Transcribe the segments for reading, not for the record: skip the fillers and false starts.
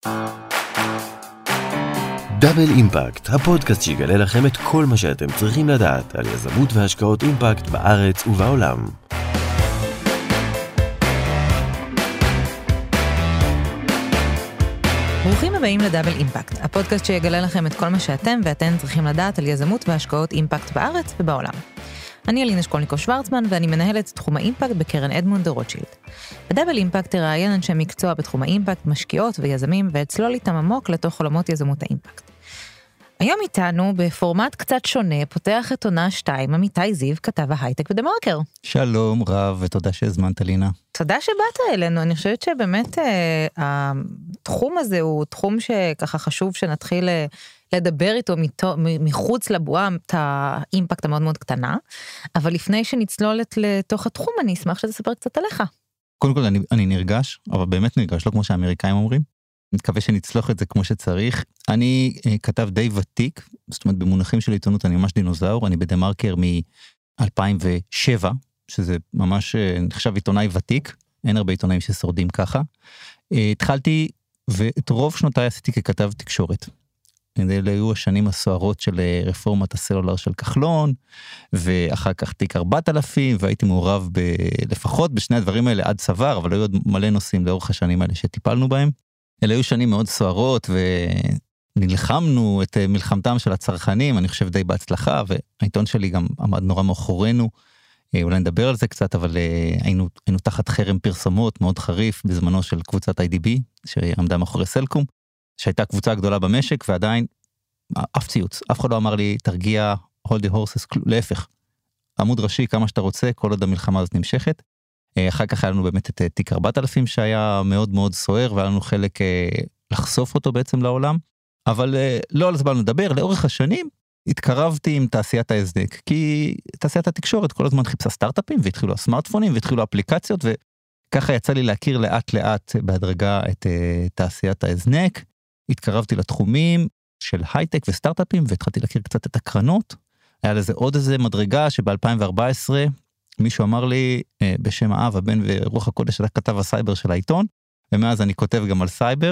דאבל אימפקט, הפודקאסט שיגלה לכם את כל מה שאתם צריכים לדעת על יזמות והשקעות אימפקט בארץ ובעולם. ברוכים הבאים לדאבל אימפקט, הפודקאסט שיגלה לכם את כל מה שאתם ואתן צריכים לדעת על יזמות והשקעות אימפקט בארץ ובעולם. אני אלינה שקולניקוב-שוורצמן ואני מנהלת תחום האימפקט בקרן אדמונד דה רוטשילד. בדאבל אימפקט תראיין אנשי מקצוע בתחום האימפקט, משקיעות ויזמים, ואצלול איתם עמוק לתוך עולמות יזמות האימפקט. היום איתנו בפורמט קצת שונה פותח את עונה 2 עמיתי זיו, כתב ההייטק בדה מרקר. שלום רב ותודה שהזמנת לינה. תודה שבאת אלינו, אני חושבת שבאמת התחום הזה הוא תחום שככה חשוב שנתחיל לדבר איתו מחוץ לבועה, את האימפקט המאוד מאוד קטנה, אבל לפני שנצלולת לתוך התחום אני אשמח שתספר קצת עליך. קודם כל אני נרגש, אבל באמת נרגש, לא כמו שהאמריקאים אומרים. אני מקווה שנצלוח את זה כמו שצריך. אני כתב די ותיק, זאת אומרת במונחים של עיתונות אני ממש דינוזאור, אני בדה מרקר מ-2007, שזה ממש נחשב עיתונאי ותיק, אין הרבה עיתונאים ששורדים ככה. התחלתי ואת רוב שנותיי עשיתי ככתב תקשורת. אלה היו השנים הסוערות של רפורמת הסלולר של כחלון, ואחר כך תיק 4000, והייתי מעורב לפחות בשני הדברים האלה עד צוואר, אבל היו עוד מלא נושאים לאורך השנים האלה שטיפלנו בהם. אלה היו שנים מאוד סוערות, ונלחמנו את מלחמתם של הצרכנים, אני חושב די בהצלחה, והעיתון שלי גם עמד נורא מאחורינו, אולי נדבר על זה קצת, אבל היינו תחת חרם פרסומות מאוד חריף, בזמנו של קבוצת IDB, שעמדה מאחורי סלקום, שהייתה קבוצה גדולה במשק, ועדיין אף ציוץ, אף אחד לא אמר לי, תרגיע, hold the horses, להפך, עמוד ראשי כמה שאתה רוצה, כל עוד המלחמה הזאת נמשכת. אחר כך היה לנו באמת את תיק 4000 שהיה מאוד מאוד סוער, והיה לנו חלק לחשוף אותו בעצם לעולם, אבל לא על זה באנו לדבר, לאורך השנים התקרבתי עם תעשיית ההזדק, כי תעשיית התקשורת כל הזמן חיפשה סטארט-אפים, והתחילו הסמארטפונים, והתחילו אפליקציות, וככה יצא לי להכיר לאט לאט בהדרגה את תעשיית ההזנק, התקרבתי לתחומים של הייטק וסטארט-אפים, והתחלתי להכיר קצת את הקרנות, היה לזה עוד איזה מדרגה שב-2014, מישהו אמר לי בשם האב, הבן ורוח הקודש, אתה כתב הסייבר של העיתון, ומאז אני כותב גם על סייבר,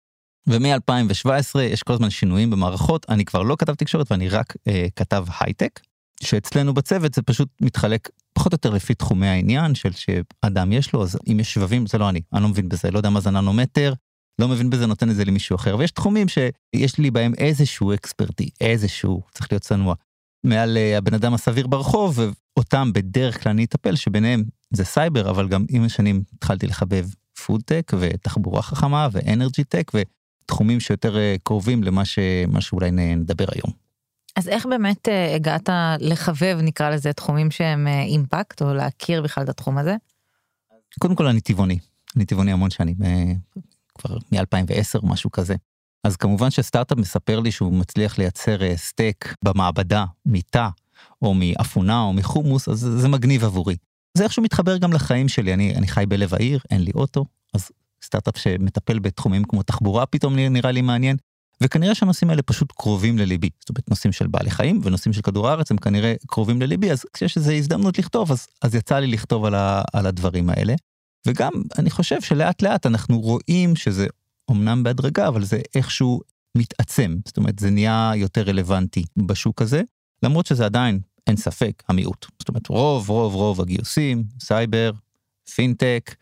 ומ-2017 יש כל הזמן שינויים במערכות, אני כבר לא כתב תקשורת ואני רק כתב הייטק, שאצלנו בצוות זה פשוט מתחלק פחות או יותר לפי תחומי העניין, של שאדם יש לו, אז אם יש שבבים זה לא אני לא מבין בזה, לא יודע מה זה ננומטר, לא מבין בזה, נותן את זה למישהו אחר, ויש תחומים שיש לי בהם איזשהו אקספרטי, איזשהו, צריך להיות צנוע, מעל הבן אדם הסביר ברחוב, ואותם בדרך כלל אני אטפל, שביניהם זה סייבר, אבל גם עם השנים התחלתי לחבב פודטק, ותחבורה חכמה, ואנרג'י טק, ותחומים שיותר קרובים למה שאולי נדבר היום. אז איך באמת הגעת לחבב, נקרא לזה, תחומים שהם אימפקט, או להכיר בכלל את התחום הזה? קודם כל אני טבעוני המון שנים, כבר מ-2010 משהו כזה. אז כמובן שסטארט-אפ מספר לי שהוא מצליח לייצר סטייק במעבדה, מיטה, או מאפונה, או מחומוס, אז זה מגניב עבורי. זה איכשהו מתחבר גם לחיים שלי, אני חי בלב העיר, אין לי אוטו, אז סטארט-אפ שמטפל בתחומים כמו תחבורה, פתאום נראה לי מעניין, וכנראה שהנושאים האלה פשוט קרובים לליבי, זאת אומרת נושאים של בעלי חיים, ונושאים של כדור הארץ הם כנראה קרובים לליבי, אז כשיש איזו הזדמנות לכתוב, אז יצא לי לכתוב על הדברים האלה, וגם אני חושב שלאט לאט אנחנו רואים שזה אמנם בהדרגה, אבל זה איכשהו מתעצם, זאת אומרת זה נהיה יותר רלוונטי בשוק הזה, למרות שזה עדיין אין ספק המיעוט, זאת אומרת רוב הגיוסים, סייבר, פינטק,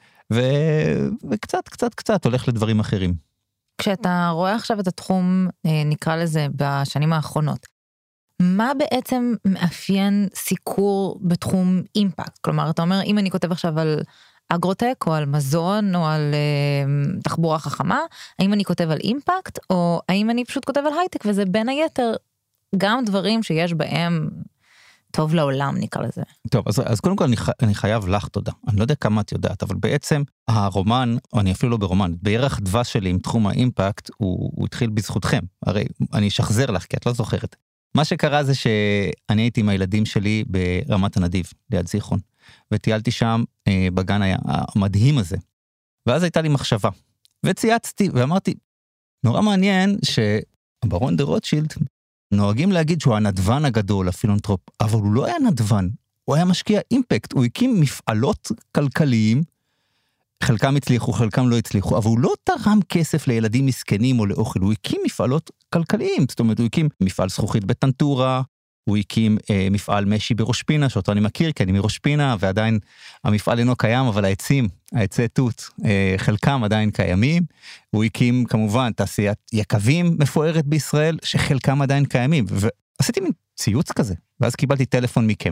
וקצת הולך לדברים אחרים. כשאתה רואה עכשיו את התחום, נקרא לזה בשנים האחרונות, מה בעצם מאפיין סיקור בתחום אימפקט? כלומר, אתה אומר, אם אני כותב עכשיו על אגרוטק, או על מזון, או על תחבורה חכמה, האם אני כותב על אימפקט, או האם אני פשוט כותב על הייטק, וזה בין היתר גם דברים שיש בהם טוב לעולם, נקרא לזה. טוב, אז קודם כל אני חייב לך תודה. אני לא יודע כמה את יודעת, אבל בעצם הרומן, או אני אפילו לא ברומן, בירח דבש שלי עם תחום האימפקט, הוא התחיל בזכותכם. הרי אני אשחזר לך, כי את לא זוכרת. מה שקרה זה שאני הייתי עם הילדים שלי ברמת הנדיב, ליד זיכרון, וטיילתי שם בגן המדהים הזה. ואז הייתה לי מחשבה, וצייצתי ואמרתי, נורא מעניין שהברון דה רוטשילד נוהגים להגיד שהוא הנדבן הגדול, הפילנטרופ, אבל הוא לא היה נדבן, הוא היה משקיע אימפקט, הוא הקים מפעלות כלכליים חלקם הצליחו, חלקם לא הצליחו, אבל הוא לא תרם כסף לילדים מסכנים או לאוכל, הוא הקים מפעלות כלכליים, זאת אומרת, הוא הקים מפעל זכוכית בטנטורה, הוא הקים מפעל משי בראש פינה, שאותו אני מכיר, כי אני מראש פינה, ועדיין המפעל אינו קיים, אבל העצי תות, חלקם עדיין קיימים, הוא הקים כמובן תעשיית יקבים מפוארת בישראל, שחלקם עדיין קיימים, ועשיתי מין ציוץ כזה, ואז קיבלתי טלפון מכם.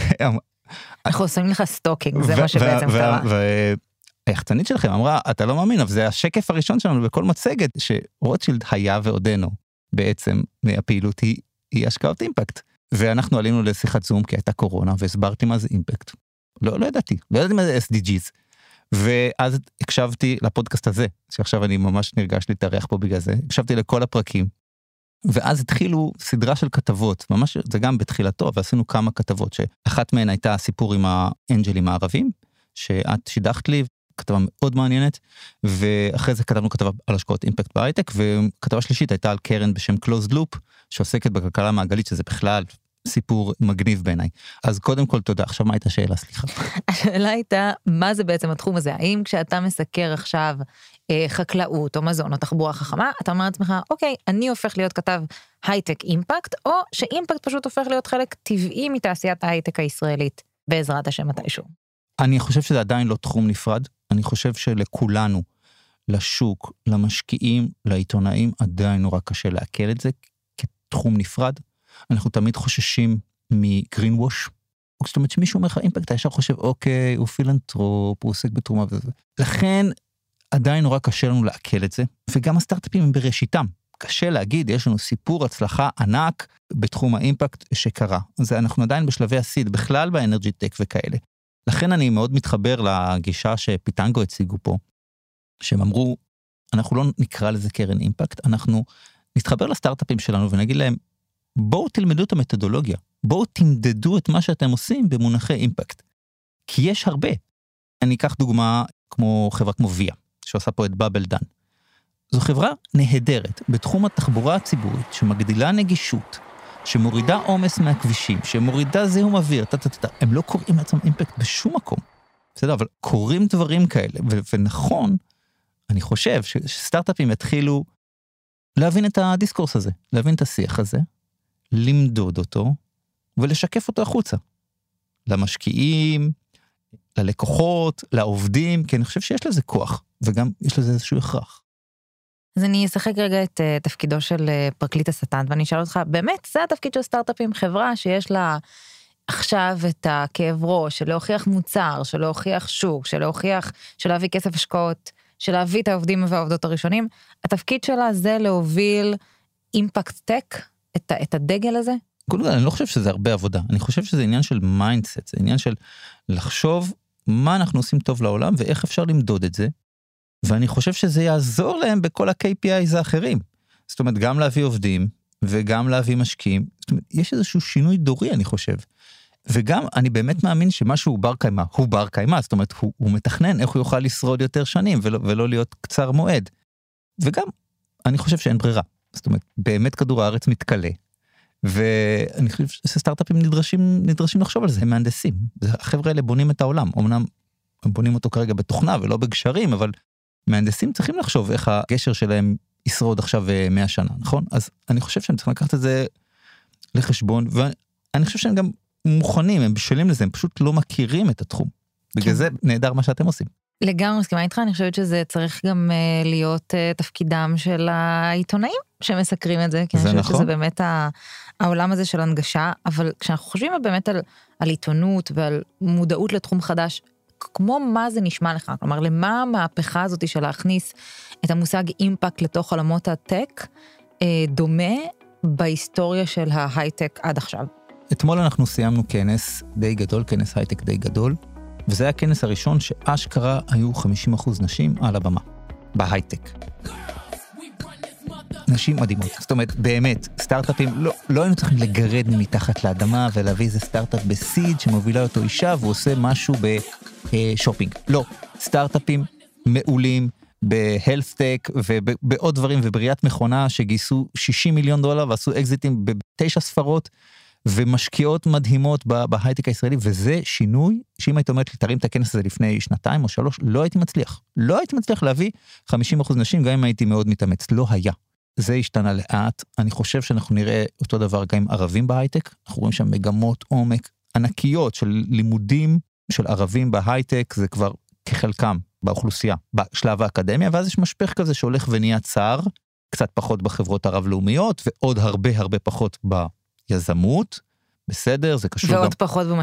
אנחנו עושים לך סטוקינג, זה מה שבעצם קרה. היחצנית שלכם אמרה, אתה לא מאמין, אבל זה השקף הראשון שלנו בכל מצגת, שרוטשילד היה ועודנו, בעצם הפעילות היא השקעות אימפקט. ואנחנו עלינו לשיחת זום, כי הייתה קורונה, והסברתי מה זה אימפקט. לא ידעתי מה זה SDGs. ואז הקשבתי לפודקאסט הזה, שעכשיו אני ממש נרגש להתארח פה בגלל זה, הקשבתי לכל הפרקים, ואז התחילו סדרה של כתבות, ממש זה גם בתחילתו, ועשינו כמה כתבות, שאחת מהן הייתה הסיפור עם האנג'לים הערבים, שאת שידחת לי, כתבה מאוד מעניינת, ואחרי זה כתבנו כתבה על השקעות אימפקט בהייטק, וכתבה שלישית הייתה על קרן בשם Closed Loop, שעוסקת בכלכלה מעגלית, שזה בכלל סיפור מגניב בעיניי. אז קודם כל תודה, עכשיו מה הייתה השאלה, סליחה? השאלה הייתה, מה זה בעצם התחום הזה? האם כשאתה מסקר עכשיו חקלאות או מזון או תחבורה חכמה, אתה אומר לעצמך, אוקיי, אני הופך להיות כתב הייטק אימפקט, או שאימפקט פשוט הופך להיות חלק טבעי מתעשיית ההייטק הישראלית, בעזרת השם מתישהו. אני חושב שזה עדיין לא תחום נפרד, אני חושב שלכולנו, לשוק, למשקיעים, לעיתונאים, עדיין נורא קשה לעכל את זה כתחום נפרד. אנחנו תמיד חוששים מגרין ווש, זאת אומרת שמישהו אומר לך אימפקט, אתה ישר חושב, אוקיי, הוא פילנטרופ, הוא עוסק בתרומה וזה. לכן עדיין נורא קשה לנו לעכל את זה, וגם הסטארט-אפים הם בראשיתם. קשה להגיד, יש לנו סיפור הצלחה ענק בתחום האימפקט שקרה. אז אנחנו עדיין בשלבי הסיד, בכלל באנרג'י טק וכאלה. לכן אני מאוד מתחבר לגישה שפיטנגו הציגו פה, שהם אמרו, אנחנו לא נקרא לזה קרן אימפקט, אנחנו נתחבר לסטארט-אפים שלנו ונגיד להם, בואו תלמדו את המתודולוגיה, בואו תמדדו את מה שאתם עושים במונחי אימפקט. כי יש הרבה. אני אקח דוגמה כמו חברה כמו ויה, שעושה פה את בבל דן. זו חברה נהדרת בתחום התחבורה הציבורית, שמגדילה נגישות, שמורידה עומס מהכבישים, שמורידה זיהום אוויר, הם לא קוראים לעצמם אימפקט בשום מקום. בסדר, אבל קוראים דברים כאלה, ונכון, אני חושב שסטארט-אפים יתחילו להבין את הדיסקורס הזה, להבין את השיח הזה, למדוד אותו, ולשקף אותו החוצה. למשקיעים, ללקוחות, לעובדים, כי אני חושב שיש לזה כוח, וגם יש לזה איזשהו הכרח. אז אני אשחק רגע את תפקידו של פרקליט השטן, ואני אשאל אותך, באמת זה התפקיד של סטארט-אפים, חברה שיש לה עכשיו את הכאב ראש, של להוכיח מוצר, של להוכיח שוק, של להוכיח, של להביא כסף השקעות, של להביא את העובדים והעובדות הראשונים, התפקיד שלה זה להוביל אימפקט טק, את הדגל הזה? קודם כל, אני לא חושב שזה הרבה עבודה, אני חושב שזה עניין של מיינדסט, זה עניין של לחשוב מה אנחנו עושים טוב לעולם, ואיך אפשר למדוד את זה, ואני חושב שזה יעזור להם בכל ה-KPIs האחרים. זאת אומרת, גם להביא עובדים, וגם להביא משקיעים. זאת אומרת, יש איזשהו שינוי דורי, אני חושב. וגם, אני באמת מאמין שמשהו בר קיימה, הוא בר קיימה, זאת אומרת, הוא מתכנן איך הוא יוכל לשרוד יותר שנים, ולא להיות קצר מועד. וגם, אני חושב שאין ברירה. זאת אומרת, באמת כדור הארץ מתקלה. ואני חושב שסטארט-אפים נדרשים לחשוב על זה, הם מהנדסים. החבר'ה האלה בונים את העולם. אמנם הם בונים אותו כרגע בתוכנה ולא בגשרים, אבל מהנדסים צריכים לחשוב איך הגשר שלהם ישרוד עכשיו 100 שנה, נכון? אז אני חושב שהם צריכים לקחת את זה לחשבון, ואני חושב שהם גם מוכנים, הם בשלים לזה, הם פשוט לא מכירים את התחום. בגלל זה נהדר מה שאתם עושים. לגמרי מסכימה איתך, אני חושבת שזה צריך גם להיות תפקידם של העיתונאים שמסקרים את זה, כי אני חושבת שזה באמת העולם הזה של הנגשה, אבל כשאנחנו חושבים באמת על עיתונות ועל מודעות לתחום חדש, כמו מה זה נשמע לך? כלומר, למה המהפכה הזאת של להכניס את המושג אימפקט לתוך עולמות הטק, דומה בהיסטוריה של ההייטק עד עכשיו? אתמול אנחנו סיימנו כנס די גדול, כנס הייטק די גדול, וזה היה הכנס הראשון שאשכרה היו 50% נשים על הבמה, בהייטק. נשים מדהימות, זאת אומרת, באמת, סטארט-אפים, לא היינו צריכים לגרד מתחת לאדמה, ולהביא איזה סטארט-אפ בסיד, שמובילה אותו אישה, והוא עושה משהו בשופינג. לא, סטארט-אפים מעולים, בהלסטק, ובעוד דברים, ובריאת מכונה, שגייסו $60 מיליון, ועשו אקזיטים ב9 ספרות, ומשקיעות מדהימות בהייטק הישראלי, וזה שינוי, שאם היית אומרת לי, תרים את הכנס הזה לפני 2 או 3, לא הייתי מצליח להביא 50% נשים, גם אם הייתי מאוד מתאמץ, לא היה. זה השתנה לאט, אני חושב שאנחנו נראה אותו דבר גם עם ערבים בהייטק, אנחנו רואים שם מגמות עומק ענקיות של לימודים של ערבים בהייטק, זה כבר כחלקם באוכלוסייה, בשלב האקדמיה, ואז יש משפך כזה שהולך ונהיה צער, קצת פחות בחברות הרב-לאומיות, ועוד הרבה פחות ביזמות, בסדר, זה קשור ועוד גם...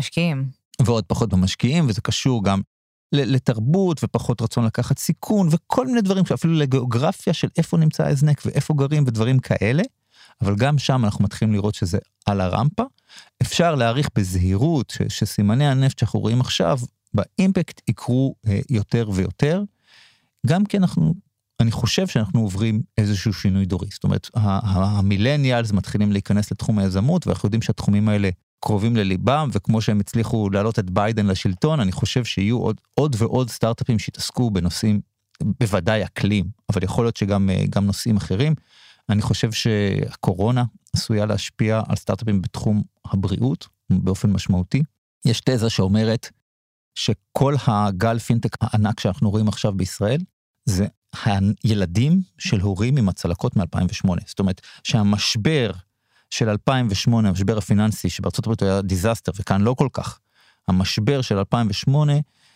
פחות במשקיעים. וזה קשור גם לתרבות, ופחות רצון לקחת סיכון, וכל מיני דברים, אפילו לגיאוגרפיה של איפה נמצא ההזנק, ואיפה גרים, ודברים כאלה, אבל גם שם אנחנו מתחילים לראות שזה על הרמפה, אפשר להעריך בזהירות, שסימני הנפט שאנחנו רואים עכשיו, באימפקט יקרו יותר ויותר, גם כי אני חושב שאנחנו עוברים איזשהו שינוי דורי, זאת אומרת, המילניאלס מתחילים להיכנס לתחום היזמות, ואנחנו יודעים שהתחומים האלה קרובים לליבם, וכמו שהם הצליחו להעלות את ביידן לשלטון, אני חושב שיהיו עוד ועוד סטארט-אפים שיתעסקו בנושאים, בוודאי אקלים, אבל יכול להיות שגם נושאים אחרים. אני חושב שהקורונה עשויה להשפיע על סטארט-אפים בתחום הבריאות, באופן משמעותי. יש תזה שאומרת שכל הגל פינטק הענק שאנחנו רואים עכשיו בישראל, זה הילדים של הורים עם הצלקות מ-2008. זאת אומרת, שהמשבר של 2008, המשבר הפיננסי, שבארצות הברית היה דיזסטר, וכאן לא כל כך, המשבר של 2008,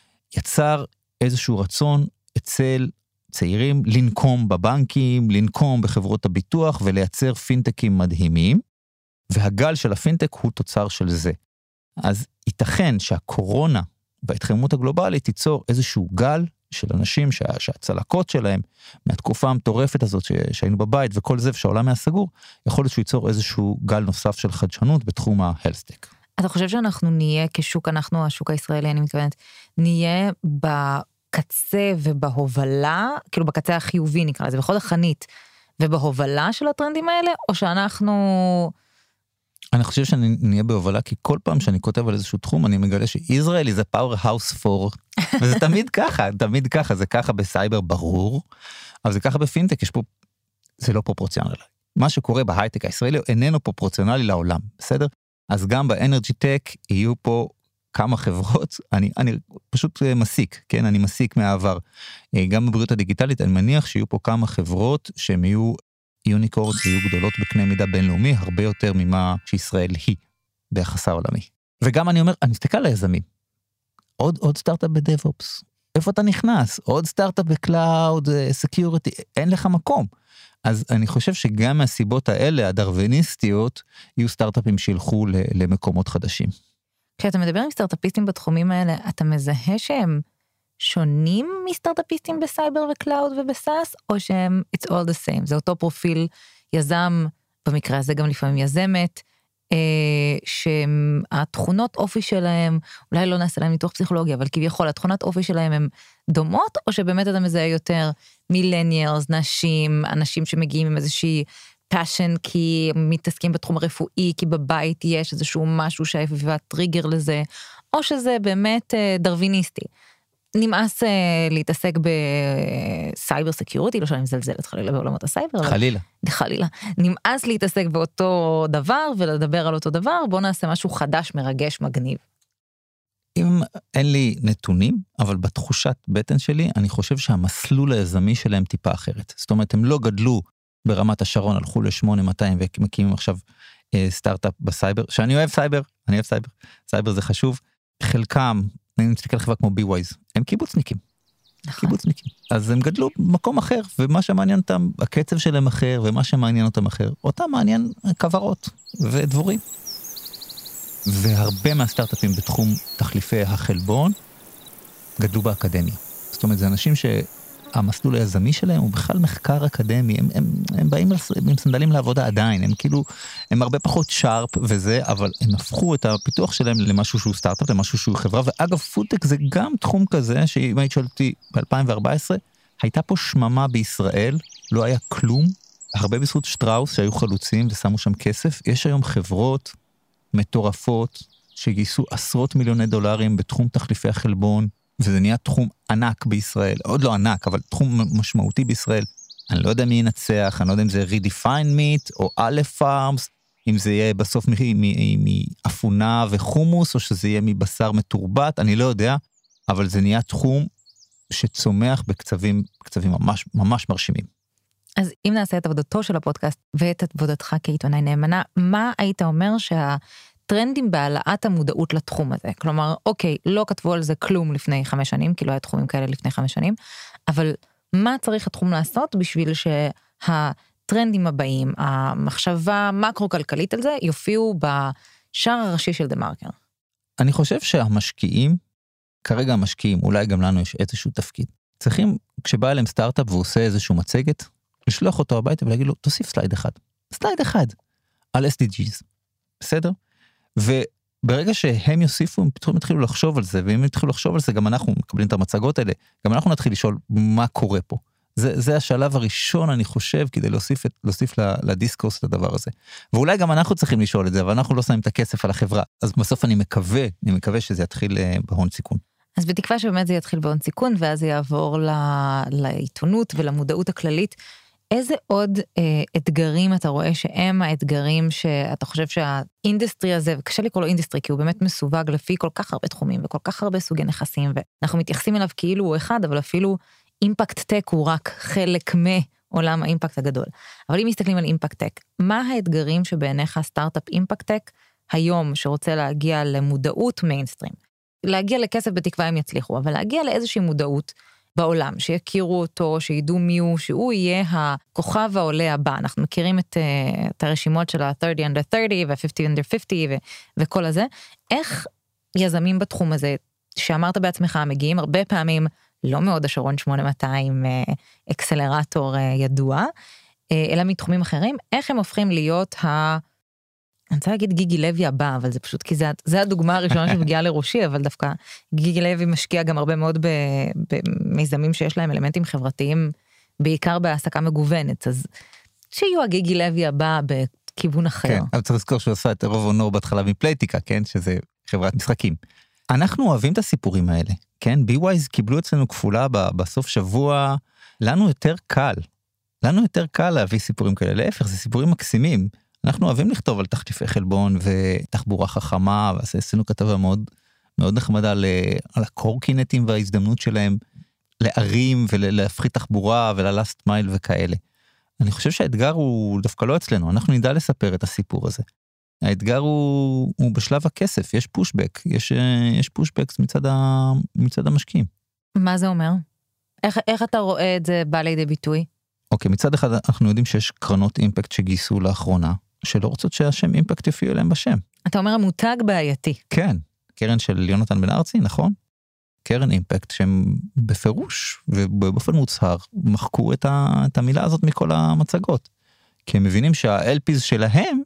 יצר איזשהו רצון אצל צעירים, לנקום בבנקים, לנקום בחברות הביטוח, ולייצר פינטקים מדהימים, והגל של הפינטק הוא תוצר של זה. אז ייתכן שהקורונה, בהתחממות הגלובלית, תיצור איזשהו גל, של אנשים שהצלקות שלהם, מהתקופה המטורפת הזאת שהיינו בבית, וכל זה שהעולם היה סגור, יכול להיות שהוא ייצור איזשהו גל נוסף של חדשנות בתחום ההלסטק. אתה חושב שאנחנו נהיה כשוק, השוק הישראלי, אני מתכוונת, נהיה בקצה ובהובלה, כאילו בקצה החיובי נקרא לזה, בכל החנית, ובהובלה של הטרנדים האלה, או שאנחנו... אני חושב שאני נהיה בהובלה, כי כל פעם שאני כותב על איזשהו תחום, אני מגלה שישראל היא powerhouse for, וזה תמיד ככה, זה ככה בסייבר ברור, אבל זה ככה בפינטק, יש פה, זה לא פרופורציונלי. מה שקורה בהייטק הישראלי איננו פרופורציונלי לעולם, בסדר? אז גם באנרג'י טק יהיו פה כמה חברות, אני פשוט מסיק, כן? אני מסיק מהעבר. גם בבריאות הדיגיטלית, אני מניח שיהיו פה כמה חברות שהם יהיו יוניקורנס יהיו גדולות בקנה מידה בינלאומי, הרבה יותר ממה שישראל היא ביחסה העולמי. וגם אני אומר, אני מסתכל על היזמים, עוד סטארט-אפ בדב-אופס, איפה אתה נכנס? עוד סטארט-אפ בקלאוד, סקיוריטי, אין לך מקום. אז אני חושב שגם מהסיבות האלה, הדרוויניסטיות, יהיו סטארט-אפים שילכו למקומות חדשים. כשאתה מדבר עם סטארט-אפיסטים בתחומים האלה, אתה מזהה שהם שונים מסטארט-אפיסטים בסייבר וקלאוד ובסאס, או שהם it's all the same, זה אותו פרופיל יזם, במקרה הזה גם לפעמים יזמת, שהתכונות אופי שלהם, אולי לא נעשה להם ניתוח פסיכולוגי, אבל כביכול התכונות אופי שלהם הן דומות, או שבאמת אתה מזהה יותר מילניאלס, נשים, אנשים שמגיעים עם איזושהי passion, כי מתעסקים בתחום הרפואי, כי בבית יש איזשהו משהו שהיווה טריגר לזה, או שזה באמת דרוויניסטי. נמאס להתעסק בסייבר סקיוריטי, לא שאני מזלזלת חלילה בעולמות הסייבר. חלילה. נמאס להתעסק באותו דבר ולדבר על אותו דבר, בוא נעשה משהו חדש, מרגש, מגניב. אם אין לי נתונים, אבל בתחושת בטן שלי, אני חושב שהמסלול היזמי שלהם טיפה אחרת. זאת אומרת, הם לא גדלו ברמת השרון, הלכו ל-8200 ומקימים עכשיו סטארט-אפ בסייבר, שאני אוהב סייבר, סייבר זה חשוב, חלקם, אני מסתכל על חברה כמו BWise, הם קיבוצניקים. אז הם גדלו במקום אחר, ומה שמעניין אותם, הקצב שלהם אחר, ומה שמעניין אותם אחר, אותם מעניין כברות ודבורים. והרבה מהסטארט-אפים בתחום תחליפי החלבון, גדלו באקדמיה. זאת אומרת, זה אנשים שהמסלול היזמי שלהם הוא בכלל מחקר אקדמי, הם באים עם סנדלים לעבודה עדיין, הם הרבה פחות שרפ וזה, אבל הם הפכו את הפיתוח שלהם למשהו שהוא סטארט-אפ, למשהו שהוא חברה, ואגב, פודטק זה גם תחום כזה, שאם היית שואלת אותי ב-2014, הייתה פה שממה בישראל, לא היה כלום, הרבה בזכות שטראוס שהיו חלוצים ושמו שם כסף, יש היום חברות מטורפות, שגייסו עשרות מיליוני דולרים בתחום תחליפי החלבון, וזה נהיה תחום ענק בישראל, עוד לא ענק, אבל תחום משמעותי בישראל. אני לא יודע מי ינצח, אני לא יודע אם זה Redefine Meat או Aleph Farms, אם זה יהיה בסוף מאפונה וחומוס, או שזה יהיה מבשר מתורבת, אני לא יודע, אבל זה נהיה תחום שצומח בקצבים ממש, ממש מרשימים. אז אם נעשה את עבודתו של הפודקאסט, ואת עבודתך כעיתונאי נאמנה, מה היית אומר טרנדים בהעלאת המודעות לתחום הזה. כלומר, אוקיי, לא כתבו על זה כלום לפני 5 שנים, כי לא היה תחומים כאלה לפני 5 שנים, אבל מה צריך התחום לעשות בשביל שהטרנדים הבאים, המחשבה מקרו-כלכלית על זה, יופיעו בשער הראשי של דה מרקר? אני חושב שהמשקיעים, כרגע המשקיעים, אולי גם לנו יש איזשהו תפקיד. צריכים, כשבא אליהם סטארט-אפ והוא עושה איזשהו מצגת, לשלוח אותו הביתה ולהגיד לו, תוסיף סלייד אחד, על SDGs. בסדר? וברגע שהם יוסיפו, הם פתאום יתחילו לחשוב על זה, ואם יתחילו לחשוב על זה, גם אנחנו מקבלים את המצגות האלה, גם אנחנו נתחיל לשאול מה קורה פה. זה השלב הראשון, אני חושב, כדי להוסיף לדיסקורס את הדבר הזה. ואולי גם אנחנו צריכים לשאול את זה, אבל אנחנו לא שמים את הכסף על החברה. אז בסוף אני מקווה שזה יתחיל בהון סיכון. אז בתקווה שבאמת זה יתחיל בהון סיכון, ואז זה יעבור לעיתונות ולמודעות הכללית. איזה עוד אתגרים אתה רואה שהם האתגרים שאתה חושב שהאינדסטרי הזה, וקשה לקרוא לו אינדסטרי, כי הוא באמת מסווג לפי כל כך הרבה תחומים, וכל כך הרבה סוגי נכסים, ואנחנו מתייחסים אליו כאילו הוא אחד, אבל אפילו אימפקט טק הוא רק חלק מעולם האימפקט הגדול. אבל אם מסתכלים על אימפקט טק, מה האתגרים שבעיניך סטארט-אפ אימפקט טק היום שרוצה להגיע למודעות מיינסטרים? להגיע לכסף בתקווה הם יצליחו, אבל להגיע לאיזושהי מודעות בעולם, שיכירו אותו, שידעו מי הוא, שהוא יהיה הכוכב העולה הבא. אנחנו מכירים את הרשימות של ה-30 under 30 וה-50 under 50 וכל הזה. איך יזמים בתחום הזה, שאמרת בעצמך, מגיעים הרבה פעמים, לא מאוד השרון 8200 אקסלרטור ידוע, אלא מתחומים אחרים, איך הם הופכים להיות אני רוצה להגיד גיגי לוי הבא, אבל זה פשוט כי זה הדוגמה הראשונה שמגיעה לראשי, אבל דווקא גיגי לוי משקיע גם הרבה מאוד במיזמים שיש להם אלמנטים חברתיים, בעיקר בהעסקה מגוונת, אז שיהיו הגיגי לוי הבא בכיוון אחר. כן, אבל צריך לזכור שהוא עשה את רוב אונור בהתחלה מפלייטיקה, כן, שזה חברת משחקים. אנחנו אוהבים את הסיפורים האלה, כן, BWise קיבלו אצלנו כפולה בסוף שבוע, לנו יותר קל להביא סיפורים כאלה, להפך, זה סיפורים מקסימים, אנחנו אוהבים לכתוב על תחליפי חלבון ותחבורה חכמה, ועשינו כתבה מאוד, מאוד נחמדה על הקורקינטים וההזדמנות שלהם לערים ולהפחית תחבורה וללאסט מייל וכאלה. אני חושב שהאתגר הוא דווקא לא אצלנו, אנחנו נדע לספר את הסיפור הזה. האתגר הוא בשלב הכסף, יש פושבק, יש פושבקס מצד המשקיעים. מה זה אומר? איך אתה רואה את זה בא לידי ביטוי? אוקיי, מצד אחד אנחנו יודעים שיש קרנות אימפקט שגייסו לאחרונה, שלא רוצות שהשם אימפקט יופיע אליהם בשם. אתה אומר המותג בעייתי. כן, קרן של יונתן בן ארצי, נכון? קרן אימפקט שהם בפירוש ובאופן מוצהר מחקו את המילה הזאת מכל המצגות. כי הם מבינים שה-LPs שלהם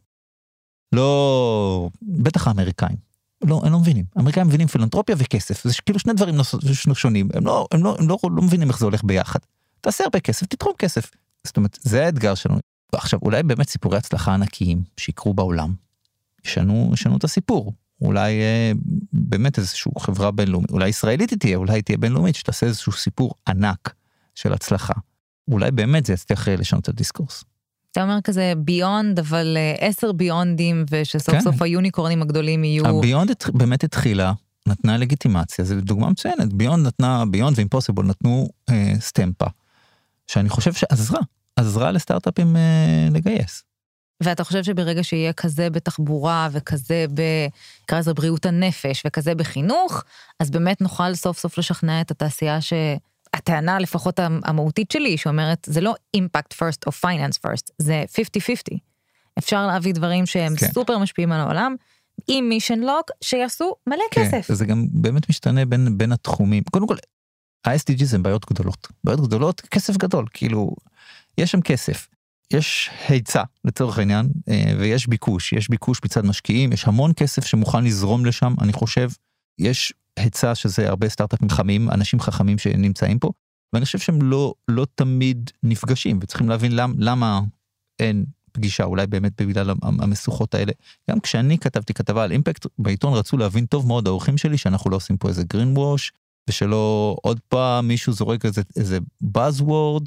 לא, בטח האמריקאים. לא, הם לא מבינים. האמריקאים מבינים פילנטרופיה וכסף. זה כאילו שני דברים שונים. הם לא מבינים איך זה הולך ביחד. תעשה הרבה כסף, תתרום כסף. זאת אומרת, זה האתגר שלנו. עכשיו, אולי באמת סיפורי הצלחה ענקיים שיקרו בעולם, ישנו את הסיפור. אולי באמת איזושהי חברה בינלאומית, אולי ישראלית תהיה, אולי תהיה בינלאומית, שתעשה איזשהו סיפור ענק של הצלחה. אולי באמת זה יצליח לשנות את הדיסקורס. אתה אומר כזה ביונד, אבל 10 ביונדים, ושסוף סוף היוניקורנים הגדולים יהיו... הביונד באמת התחילה, נתנה לגיטימציה, זו דוגמה מצוינת, ביונד ואימפוסיבול נתנו סטמפה, שאני חושב שעזרה לסטארט-אפים לגייס. ואתה חושב שברגע שיהיה כזה בתחבורה, וכזה נקרא לזה בריאות הנפש, וכזה בחינוך, אז באמת נוכל סוף סוף לשכנע את התעשייה שהטענה לפחות המהותית שלי, שאומרת, זה לא impact first או finance first, זה 50-50. אפשר להביא דברים שהם סופר משפיעים על העולם, עם מישן לוק שיעשו מלא כסף. זה גם באמת משתנה בין התחומים. קודם כל, ה-SDGs הם בעיות גדולות, כסף גדול, כאילו, יש שם כסף. יש היצע לצורך העניין, ויש ביקוש, מצד משקיעים, יש המון כסף שמוכן לזרום לשם, אני חושב, יש היצע שזה הרבה סטארט-אפים חכמים, אנשים חכמים שנמצאים פה, ואני חושב שהם לא תמיד נפגשים, וצריכים להבין למה אין פגישה, אולי באמת בגלל המסוכות האלה. גם כשאני כתבתי כתבה על אימפקט, בעיתון רצו להבין טוב מאוד האורחים שלי, שאנחנו לא עושים פה איזה green wash, ושלא עוד פעם מישהו זורק איזה buzzword,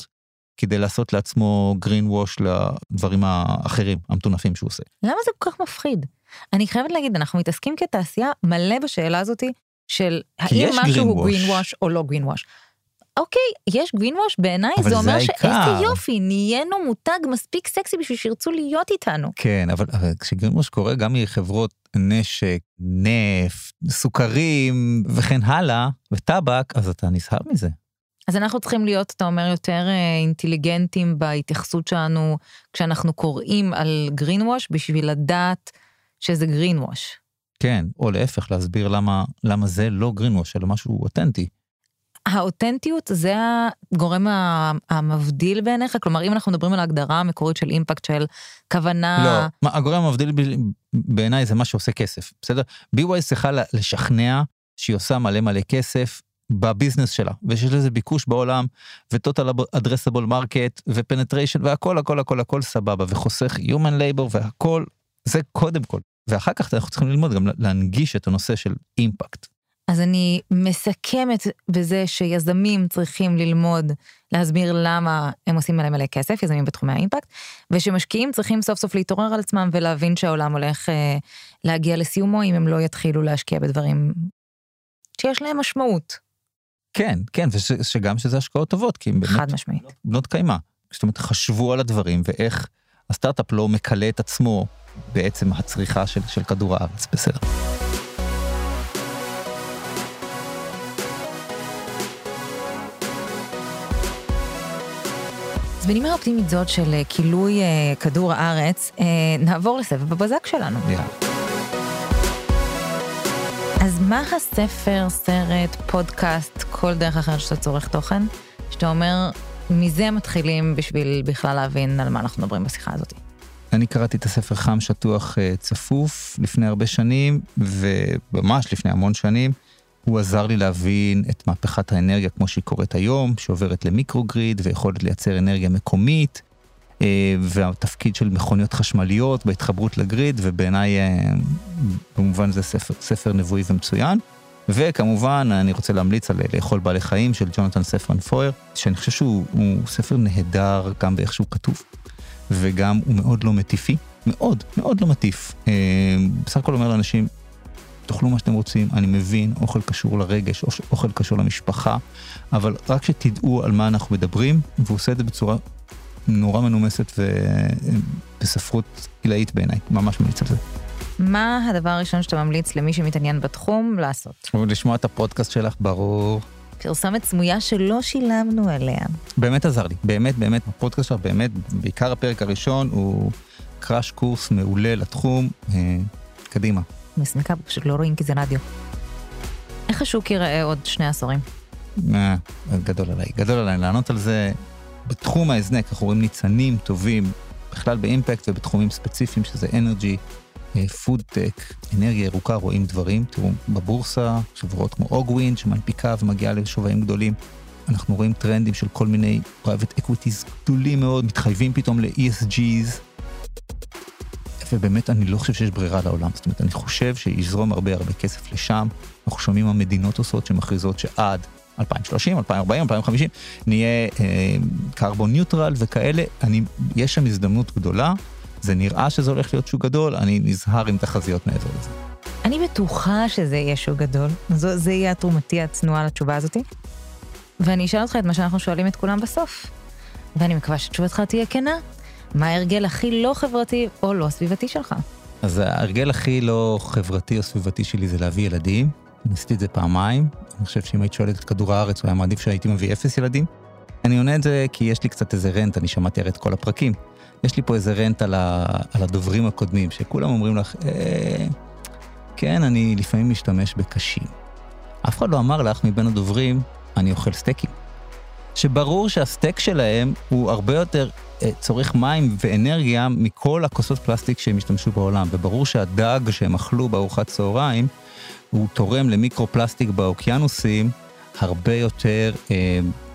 כדי לעשות לעצמו green wash לדברים האחרים, המטונפים שהוא עושה. למה זה כל כך מפחיד? אני חייבת להגיד, אנחנו מתעסקים כתעשייה מלא בשאלה הזאת, של האם משהו הוא green wash או לא green wash. אוקיי, יש green wash בעיניי, זה אומר שאיזה יופי, נהיינו מותג מספיק סקסי בשביל שירצו להיות איתנו. כן, אבל כשgreen wash קורה גם מחברות נשק, נפט, סוכרים וכן הלאה, וטבק, אז אתה נזהר מזה. אז אנחנו צריכים להיות, אתה אומר, יותר אינטליגנטים בהתייחסות שלנו, כשאנחנו קוראים על green wash, בשביל לדעת שזה green wash. כן, או להפך, להסביר למה זה לא green wash, אלא משהו אותנטי. האותנטיות זה הגורם המבדיל בעיניך? כלומר, אם אנחנו מדברים על ההגדרה המקורית של אימפקט, של כוונה... לא, הגורם המבדיל בעיניי זה מה שעושה כסף, בסדר? BYS צריכה לשכנע שהיא עושה מלא כסף בביזנס שלה, ושיש לזה ביקוש בעולם, ו-total addressable market, ו-penetration, והכל סבבה, וחוסך human labor, והכל, זה קודם כל. ואחר כך אנחנו צריכים ללמוד גם להנגיש את הנושא של אימפקט. אז אני מסכמת בזה שיזמים צריכים ללמוד, להסביר למה הם עושים מלא כסף, יזמים בתחומי האימפקט, ושמשקיעים צריכים סוף סוף להתעורר על עצמם, ולהבין שהעולם הולך להגיע לסיומו, אם הם לא יתחילו להשקיע בדברים שיש להם משמעות. כן, ושגם שזה השקעות טובות, כי הם באמת חד משמעית. בנות קיימה. זאת אומרת, חשבו על הדברים, ואיך הסטארט-אפ לא מקלה את עצמו, בעצם הצריכה של כדור הארץ, בסדר. אז בנימה האופטימית זאת של כילוי כדור הארץ, נעבור לסבב הבזק שלנו. אז מה הספר, סרט, פודקאסט, כל דרך אחרת שאתה צורך תוכן, שאתה אומר, מזה מתחילים בשביל בכלל להבין על מה אנחנו מדברים בשיחה הזאת? אני קראתי את הספר חם שטוח צפוף לפני הרבה שנים, וממש לפני המון שנים, הוא עזר לי להבין את מהפכת האנרגיה כמו שהיא קורית היום, שעוברת למיקרוגריד ויכולת לייצר אנרגיה מקומית, והתפקיד של מכוניות חשמליות בהתחברות לגריד, ובעיניי במובן זה ספר נבואי ומצוין. וכמובן אני רוצה להמליץ על לאכול בעלי חיים של ג'ונתן ספרן פויר, שאני חושב שהוא ספר נהדר גם באיך שהוא כתוב, וגם הוא מאוד לא מטיפי, מאוד לא מטיף. בסך הכל אומר לאנשים, תאכלו מה שאתם רוצים, אני מבין, אוכל קשור לרגש, אוכל קשור למשפחה, אבל רק שתדעו על מה אנחנו מדברים, והוא עושה את זה בצורה נורא מנומסת ובספרות עילאית בעיניי, ממש ממליץ על זה. מה הדבר הראשון שאתה ממליץ למי שמתעניין בתחום לעשות? לשמוע את הפודקאסט שלך, ברור. פרסומת סמויה שלא שילמנו עליה. באמת עזר לי, באמת, הפודקאסט שלך באמת, בעיקר הפרק הראשון, הוא קראש קורס מעולה לתחום, קדימה. מסנקה, פשוט לא רואים כי זה רדיו. איך השוק ייראה עוד 2 עשורים? גדול עליי, לענות על זה. בתחום ההזנק, אנחנו רואים ניצנים טובים, בכלל באימפקט ובתחומים ספציפיים, שזה אנרגי, פוד טק, אנרגיה ירוקה, רואים דברים. תראו, בבורסה, חברות כמו אוגווין, שמנפיקה ומגיעה לשווים גדולים. אנחנו רואים טרנדים של כל מיני private equities גדולים מאוד, מתחייבים פתאום ל-ESGs, ובאמת אני לא חושב שיש ברירה לעולם. זאת אומרת, אני חושב שיזרום הרבה כסף לשם. אנחנו שומעים המדינות עושות שמכריזות שעד 2030, 2040, 2050, נהיה קרבון ניוטרל וכאלה. יש שם הזדמנות גדולה, זה נראה שזה הולך להיות שוק גדול, אני נזהר עם תחזיות מעבר לזה. אני בטוחה שזה יהיה שוק גדול, זה יהיה התרומתי הצנועה לתשובה הזאת, ואני אשאל אותך את מה שאנחנו שואלים את כולם בסוף, ואני מקווה שתשובתך תהיה כנה. מה ההרגל הכי לא חברתי או לא סביבתי שלך? אז ההרגל הכי לא חברתי או סביבתי שלי זה להביא ילדים. ניסיתי את זה פעמיים. אני חושב שאם היית שואלת את כדור הארץ, הוא היה מעדיף שהייתי מביא 0 ילדים. אני עונה את זה כי יש לי קצת איזה רנט, אני שמעתי הרי את כל הפרקים. יש לי פה איזה רנט על הדוברים הקודמים, שכולם אומרים לך, כן, אני לפעמים משתמש בקשים. אף אחד לא אמר לך מבין הדוברים, אני אוכל סטייקים. שברור שהסטייק שלהם הוא הרבה יותר צורך מים ואנרגיה מכל הכוסות פלסטיק שהם השתמשו בעולם, וברור שהדג שהם אכלו בארוחת צהריים, הוא תורם למיקרו-פלסטיק באוקיינוסים הרבה יותר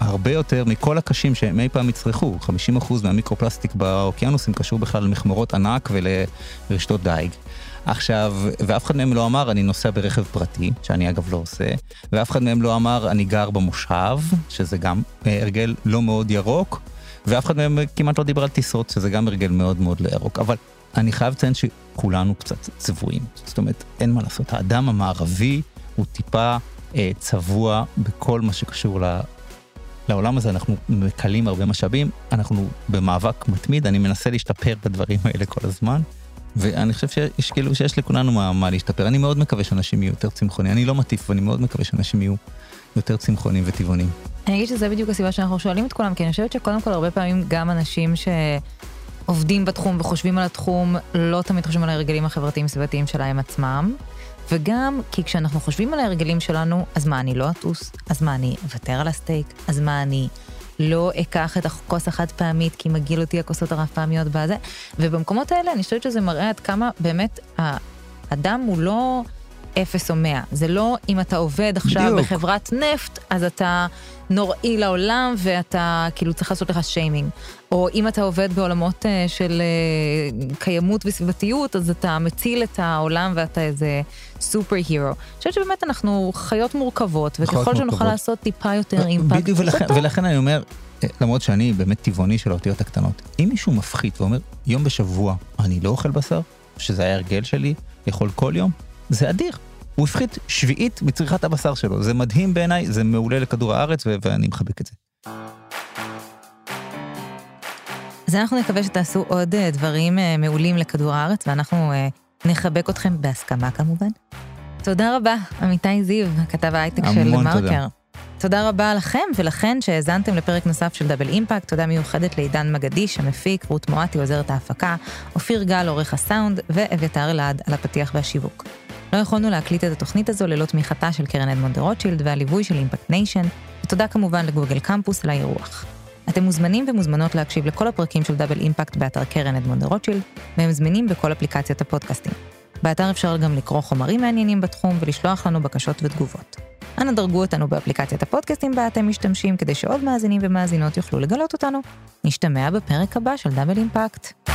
הרבה יותר מכל הקשים שהם אי פעם יצרכו. 50% מהמיקרופלסטיק באוקיינוסים קשור בכלל למחמורות ענק ולרשתות דייג. עכשיו, ואף אחד מהם לא אמר, אני נוסע ברכב פרטי, שאני אגב לא עושה, ואף אחד מהם לא אמר, אני גר במושב, שזה גם הרגל לא מאוד ירוק, ואף אחד מהם כמעט לא דיבר על טיסות, שזה גם הרגל מאוד מאוד לא ירוק. אבל אני חייב לציין שכולנו קצת צבועים. זאת אומרת, אין מה לעשות. האדם המערבי הוא טיפה צבוע בכל מה שקשור לעולם הזה. אנחנו מקלים הרבה משאבים, אנחנו במאבק מתמיד, אני מנסה להשתפר בדברים האלה כל הזמן, ואני חושב שיש לכולנו מה להשתפר. אני מאוד מקווה שאנשים יהיו יותר צמחונים. אני לא מטיף, ואני מאוד מקווה שאנשים יהיו יותר צמחונים וטבעונים. אני אגיד שזה בדיוק הסיבה שאנחנו שואלים את כולם, כי אני חושבת שקודם כל הרבה פעמים גם אנשים שעובדים בתחום וחושבים על התחום, לא תמיד חושבים על הרגלים החברתיים סביבתיים שלהם עצמם, וגם כי כשאנחנו חושבים על הרגלים שלנו, אז מה, אני לא אטוס? אז מה, אני אוותר על הסטייק? אז מה, אני לא אקח את הכוס החד פעמית, כי מגיל אותי הכוסות הרב פעמיות בזה? ובמקומות האלה אני חושבת שזה מראה עד כמה באמת האדם הוא לא 0 או 100. זה לא אם אתה עובד עכשיו בדיוק בחברת נפט, אז אתה נוראי לעולם, ואתה כאילו צריך לעשות לך שיימינג. או אם אתה עובד בעולמות של קיימות וסביבתיות, אז אתה מציל את העולם ואתה איזה סופר הירו. אני חושבת שבאמת אנחנו חיות מורכבות, וככל שנוכל לעשות טיפה יותר אימפקט. בדיוק, ולכן אני אומר, למרות שאני באמת טבעוני של האותיות הקטנות, אם מישהו מפחית ואומר, יום בשבוע אני לא אוכל בשר, שזה היה הרגל שלי, לאכול כל יום, זה אדיר. הוא הפחית 1/7 מצריכת הבשר שלו. זה מדהים בעיניי, זה מעולה לכדור הארץ, ואני מחבק את זה. אז אנחנו נקווה שתעשו עוד דברים מעולים לכדור הארץ, ואנחנו נחבק אתכם בהסכמה כמובן. תודה רבה, עמיתי זיו, כתב ההייטק של מרקר. תודה רבה לכם ולכן שהאזנתם לפרק נוסף של דאבל אימפקט. תודה מיוחדת לעידן מגדיש, המפיק, רות מואטי, עוזרת ההפקה, אופיר גל, עורך הסאונד, ואביתר אלעד על הפתיח והשיווק. לא יכולנו להקליט את התוכנית הזו ללא תמיכתה של קרן אדמונד דה רוטשילד והליווי של אימפקט ניישן, ותודה כמובן לגוגל קמפוס לאירוח. אתם מוזמנים ומוזמנות להקשיב לכל הפרקים של דאבל אימפקט באתר קרן אדמונד דה רוטשילד, והם זמינים בכל אפליקציות הפודקאסטים. באתר אפשר גם לקרוא חומרים מעניינים בתחום ולשלוח לנו בקשות ותגובות. אנא דרגו אותנו באפליקציית הפודקאסטים בה אתם משתמשים, כדי שעוד מאזינים ומאזינות יוכלו לגלות אותנו. נשתמע בפרק הבא של דאבל אימפקט.